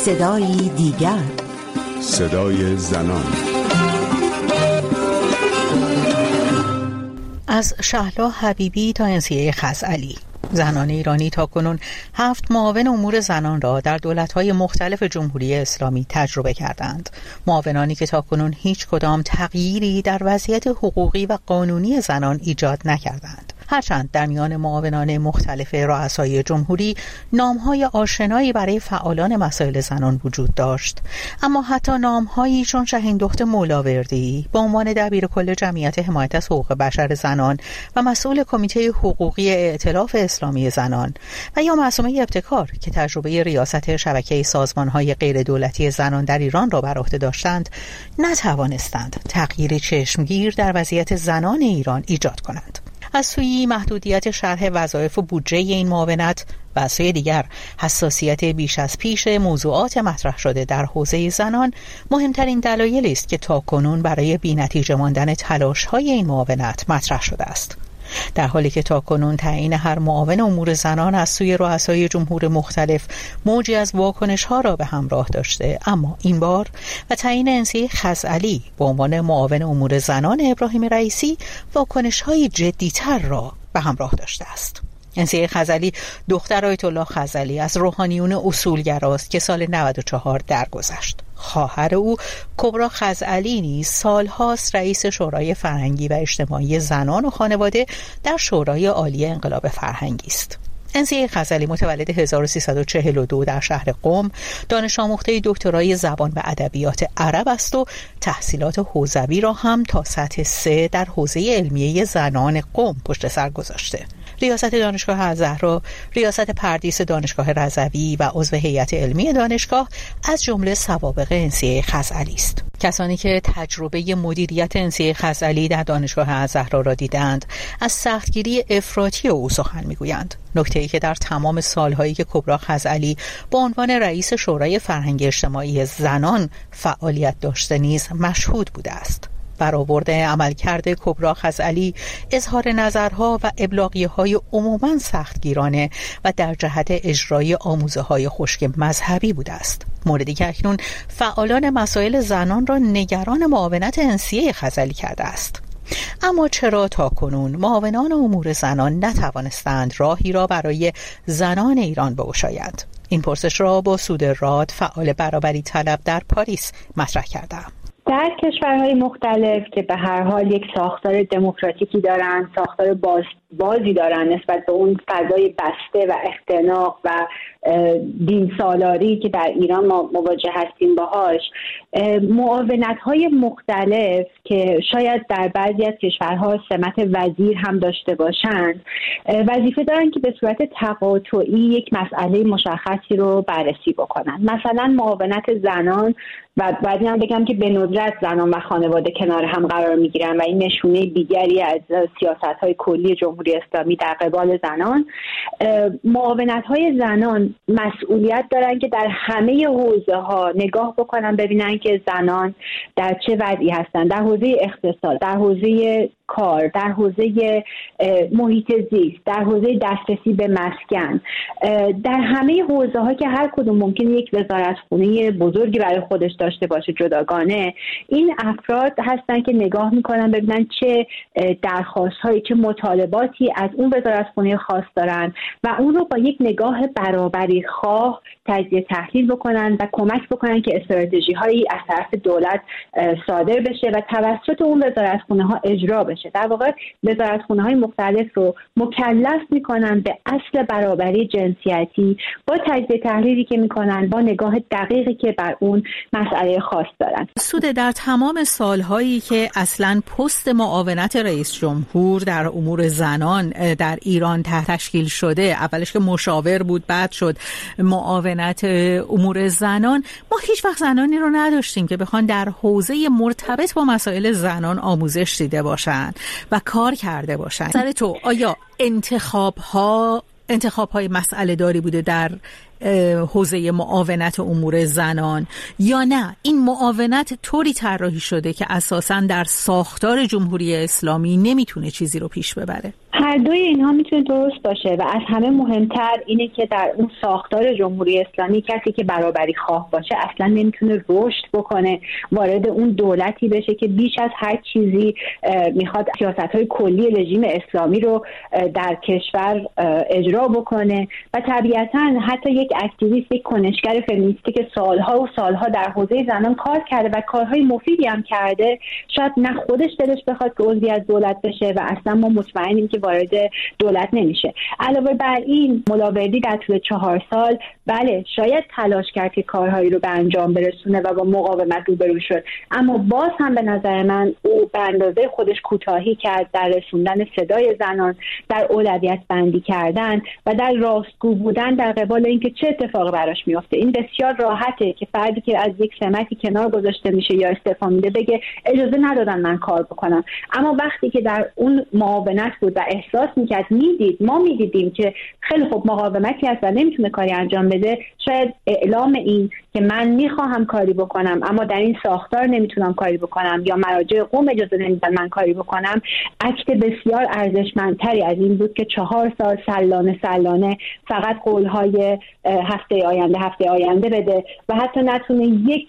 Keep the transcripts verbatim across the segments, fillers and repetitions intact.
صدایی دیگر، صدای زنان. از شهلا حبیبی تا انسیه خزعلی، زنان ایرانی تاکنون هفت معاون امور زنان را در دولت‌های مختلف جمهوری اسلامی تجربه کردند. معاونانی که تاکنون هیچ کدام تغییری در وضعیت حقوقی و قانونی زنان ایجاد نکردند. هرچند در میان معاونان مختلف رؤسای جمهوری نام‌های آشنایی برای فعالان مسائل زنان وجود داشت، اما حتی نام‌هایی چون شهیندخت مولاوردی به عنوان دبیرکل جمعیت حمایت از حقوق بشر زنان و مسئول کمیته حقوقی ائتلاف اسلامی زنان و یا معصومه ابتکار که تجربه ریاست شبکه سازمان‌های غیر دولتی زنان در ایران را بر عهده داشتند، نتوانستند تغییر چشمگیر در وضعیت زنان ایران ایجاد کنند. از سوی محدودیت شرح وظایف و بودجه این معاونت و از سوی دیگر حساسیت بیش از پیش موضوعات مطرح شده در حوزه زنان، مهمترین دلایلی است که تاکنون برای بی‌نتیجه ماندن تلاش‌های این معاونت مطرح شده است. در حالی که تاکنون تعیین هر معاون امور زنان از سوی رؤسای جمهور مختلف موجی از واکنش‌ها را به همراه داشته، اما این بار و تعیین انسیه خزعلی به عنوان معاون امور زنان ابراهیم رئیسی واکنش‌های جدی‌تر را به همراه داشته است. انسیه خزعلی دختر آیت الله خزعلی از روحانیون اصولگراست که سال نود و چهار درگذشت. خواهر او کبرا خزعلی نیز سالهاست رئیس شورای فرهنگی و اجتماعی زنان و خانواده در شورای عالی انقلاب فرهنگی است. انسیه خزعلی متولد هزار و سیصد و چهل و دو در شهر قم، دانش آموخته دکترای زبان و ادبیات عرب است و تحصیلات حوزوی را هم تا سطح سه در حوزه علمیه زنان قم پشت سر گذاشته. ریاست دانشگاه الزهرا، ریاست پردیس دانشگاه رضوی و عضو هیئت علمی دانشگاه از جمله سوابق انسیه خزعلی است. کسانی که تجربه مدیریت انسیه خزعلی در دانشگاه الزهرا را دیدند، از سختگیری افراطی او سخن میگویند. نکته‌ای که در تمام سالهایی که کبرا خزعلی به عنوان رئیس شورای فرهنگی اجتماعی زنان فعالیت داشته نیز مشهود بوده است. برآورد عملکرد کبرا خزعلی اظهار نظرها و ابلاغیه‌های عموماً سختگیرانه و در جهت اجرای آموزه‌های خشک مذهبی بوده است، موردی که اکنون فعالان مسائل زنان را نگران معاونت انسیه خزعلی کرده است. اما چرا تاکنون معاونان امور زنان نتوانستند راهی را برای زنان ایران بگشایند؟ این پرسش را با سود راد، فعال برابری طلب در پاریس مطرح کردم. در کشورهای مختلف که به هر حال یک ساختار دموکراتیکی دارن، ساختار باز بازی دارن نسبت به اون فضای بسته و اختناق و دین سالاری که در ایران ما مواجه هستیم باهاش، معاونت‌های مختلف که شاید در بعضی از کشورها سمت وزیر هم داشته باشند، وظیفه دارن که به صورت تقاطعی یک مسئله مشخصی رو بررسی بکنن. مثلا معاونت زنان، و بعدی هم بگم که به ندرت زنان و خانواده کنار هم قرار میگیرن و این نشونه دیگری از سیاست‌های کلی جمهوری اسلامی در قبال زنان. معاونت‌های زنان مسئولیت دارن که در همه حوزه‌ها نگاه بکنن، ببینن که زنان در چه وضعی هستن، در حوزه اقتصاد، در حوزه کار، در حوزه محیط زیست، در حوزه دسترسی به مسکن، در همه حوزه‌ها که هر کدوم ممکنه یک وزارتخونه بزرگی برای خودش داشته باشه جداگانه، این افراد هستن که نگاه میکنن ببینن چه درخواست‌هایی، چه مطالباتی از اون وزارتخونه خاص دارن و اون رو با یک نگاه برابری خواه تجزیه تحلیل بکنن و کمک بکنن که استراتژی‌هایی از طرف دولت صادر بشه و توسط اون وزارتخونه‌ها اجرا بشه. در واقع وزارتخونه‌های مختلف رو مکلف میکنن به اصل برابری جنسیتی با تجزیه تحلیلی که میکنن، با نگاه دقیقی که بر اون مسئله خاص دارن. سود در تمام سالهایی که اصلاً پست معاونت رئیس جمهور در امور زنان در ایران تشکیل شده، اولش که مشاور بود، بعد شد معاونت امور زنان، ما هیچ وقت زنانی رو نداشتیم که بخوان در حوزه مرتبط با مسائل زنان آموزش دیده باشن و کار کرده باشن. نظر تو آیا انتخاب ها انتخاب های مسئله داری بوده در حوزه معاونت امور زنان، یا نه این معاونت طوری طراحی شده که اساساً در ساختار جمهوری اسلامی نمیتونه چیزی رو پیش ببره؟ هر دوی اینها میتونه درست باشه و از همه مهمتر اینه که در اون ساختار جمهوری اسلامی کسی که برابری خواه باشه اصلا نمیتونه رشد بکنه، وارد اون دولتی بشه که بیش از هر چیزی میخواد سیاست‌های کلی رژیم اسلامی رو در کشور اجرا بکنه. و طبیعتاً حتی یک اکتیویست، یک کنشگر فمینیستی که سالها و سالها در حوزه زنان کار کرده و کارهای مفیدی هم کرده، شاید نه خودش دلش بخواد که عضوی از دولت بشه و اصلا ما مطمئنیم که وارد دولت نمیشه. علاوه بر این ملاوردی در طول چهار سال بله شاید تلاش کرد که کارهایی رو به انجام برسونه و با مقاومت روبرو شد، اما باز هم به نظر من او به اندازه خودش کوتاهی کرد در رسوندن صدای زنان، در اولویت بندی کردن و در راستگو بودن در قبال اینکه چه اتفاقی براش میفته. این بسیار راحته که فردی که از یک سمتی کنار گذاشته میشه یا استعفا میده بگه اجازه ندادن من کار بکنم، اما وقتی که در اون معاونت بود و احساس میکرد، میدید ما میدیدیم که خیلی خوب مقاومتی هست و نمیتونه کاری انجام بده، شاید اعلام این که من میخواهم کاری بکنم اما در این ساختار نمیتونم کاری بکنم یا مراجع قوم اجازه نمیدن من کاری بکنم، اکت بسیار ارزشمندتری از این بود که چهار سال سلانه سلانه فقط قولهای هفته آینده هفته آینده بده و حتی نتونه یک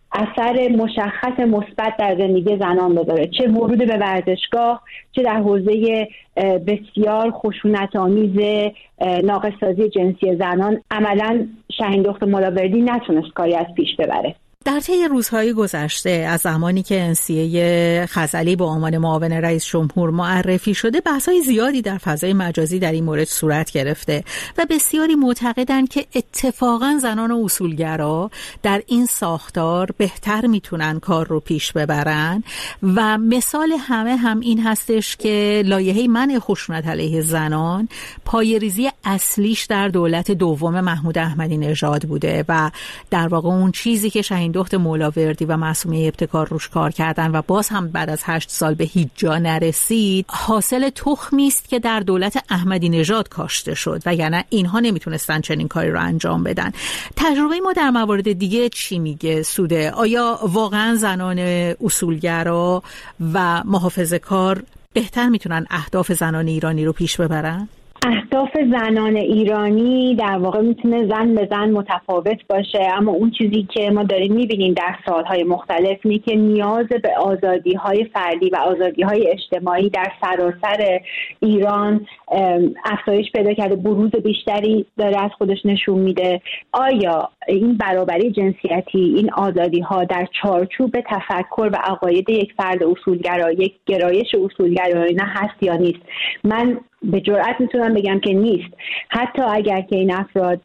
اثر مشخص مثبت در زندگی زنان بذاره، چه ورود به ورزشگاه، چه در حوزه بسیار خشونت‌آمیز ناقص‌سازی جنسی زنان. عملاً شاهین دختر ملاوردی نتونست کاری از پیش ببره. در طی روزهای گذشته از زمانی که انسیه خزعلی به عنوان معاون رئیس جمهور معرفی شده، بحث‌های زیادی در فضای مجازی در این مورد صورت گرفته و بسیاری معتقدند که اتفاقاً زنان و اصولگرا در این ساختار بهتر میتونن کار رو پیش ببرن و مثال همه هم این هستش که لایحه منع خشونت علیه زنان پایه‌ریزی اصلیش در دولت دوم محمود احمدی نژاد بوده و در واقع اون چیزی که شاهین دخت مولاوردی و معصومه ابتکار روش کار کردن و باز هم بعد از هشت سال به هیچ جا نرسید، حاصل تخمی است که در دولت احمدی نژاد کاشته شد و یعنی اینها نمیتونستن چنین کاری رو انجام بدن. تجربه ما در موارد دیگه چی میگه سوده؟ آیا واقعا زنان اصولگرا و محافظه‌کار بهتر میتونن اهداف زنان ایرانی رو پیش ببرن؟ اهداف زنان ایرانی در واقع میتونه زن به زن متفاوت باشه، اما اون چیزی که ما داریم میبینیم در سالهای مختلف اینه که نیاز به آزادی‌های فردی و آزادی‌های اجتماعی در سراسر ایران افزایش پیدا کرده، بروز بیشتری داره از خودش نشون میده. آیا این برابری جنسیتی، این آزادی‌ها در چارچوب تفکر و عقاید یک فرد اصولگرا، یک گرایش اصولگرایانه هست یا نیست؟ من به جرئت میتونم بگم که نیست. حتی اگر که این افراد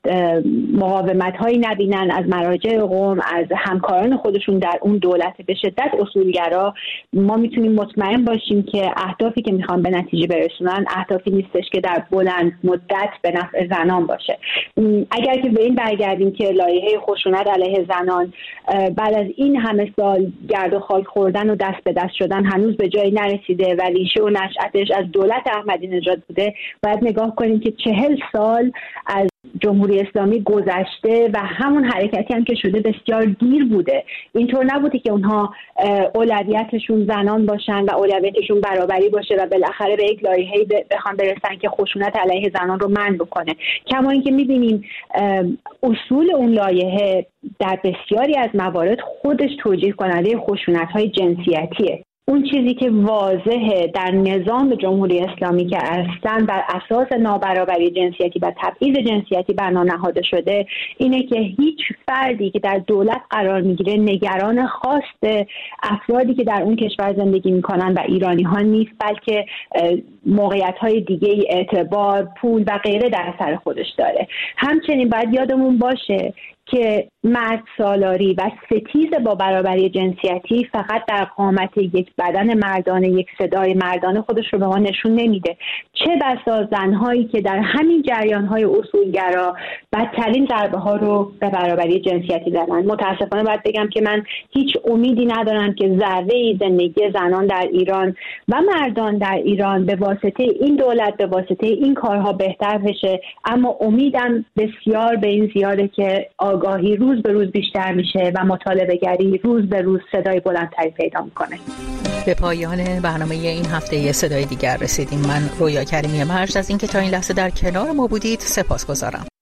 مقاومت هایی نبینن از مراجع قوم، از همکاران خودشون در اون دولت به شدت اصولگرا، ما میتونیم مطمئن باشیم که اهدافی که میخوان به نتیجه برسونن اهدافی نیستش که در بلند مدت به نفع زنان باشه. اگر که به این برگردیم که لایحه خشونت علیه زنان بعد از این همه سال گرد و خاک خوردن و دست به دست شدن هنوز به جایی نرسیده و ریشه و نشأتش از دولت احمدی نژاد بوده، باید نگاه کنیم که چهل سال از جمهوری اسلامی گذشته و همون حرکتی هم که شده بسیار دیر بوده. اینطور نبوده که اونها اولویتشون زنان باشن و اولویتشون برابری باشه و بالاخره به یک لایحه‌ای بخوان برسن که خشونت علیه زنان رو منع بکنه. کما اینکه می‌بینیم اصول اون لایحه در بسیاری از موارد خودش توجیه کننده خشونت‌های جنسیتیه. اون چیزی که واضحه در نظام جمهوری اسلامی که اصلا بر اساس نابرابری جنسیتی و تبعیض جنسیتی بنا نهاده شده اینه که هیچ فردی که در دولت قرار میگیره نگران خواست افرادی که در اون کشور زندگی میکنن و ایرانی ها نیست، بلکه موقعیت های دیگه، اعتبار، پول و غیره در سر خودش داره. همچنین باید یادمون باشه که مرد سالاری و ستیز با برابری جنسیتی فقط در قامت یک بدن مردانه، یک صدای مردانه خودش رو به ما نشون نمیده. چه بسا زنهایی که در همین جریان‌های اصولگرا بدترین ضربه ها رو به برابری جنسیتی زدن. متاسفانه باید بگم که من هیچ امیدی ندارم که ذره‌ای زندگی زنان در ایران و مردان در ایران به واسطه این دولت، به واسطه این کارها بهتر بشه، اما امیدم بسیار به این زیاده که آگاهی روز به روز بیشتر میشه و مطالبه گری روز به روز صدای بلندتری پیدا میکنه. به پایان برنامه این هفته صدای دیگر رسیدیم. من رویا کریمی مرج از اینکه تا این لحظه در کنار ما بودید سپاسگزارم.